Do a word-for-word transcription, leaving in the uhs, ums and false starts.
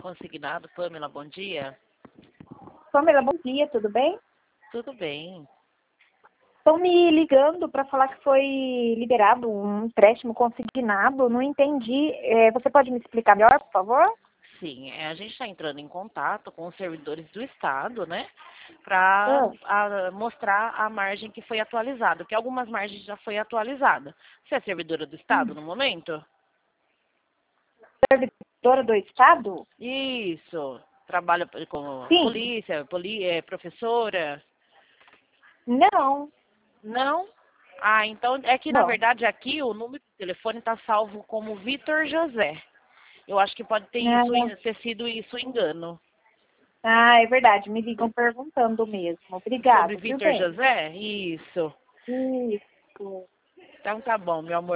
consignado. Pamela, bom dia. Pamela, bom dia, tudo bem? Tudo bem. Estão me ligando para falar que foi liberado um empréstimo consignado, não entendi. É, você pode me explicar melhor, por favor? Sim, é, a gente está entrando em contato com os servidores do Estado, né? Para Ah, mostrar a margem que foi atualizada, porque algumas margens já foi atualizada. Você é servidora do Estado hum, no momento? servidora do Estado? Isso. Trabalha com Sim. polícia, poli, é, professora? Não, Não? Ah, então é que na não. verdade aqui o número de telefone está salvo como Vitor José. Eu acho que pode ter isso, Ah, ter sido isso engano. ah, é verdade, me ligam perguntando mesmo. Sobre Obrigada, viu, Vitor bem? José? Isso. Isso. Então tá bom, meu amor.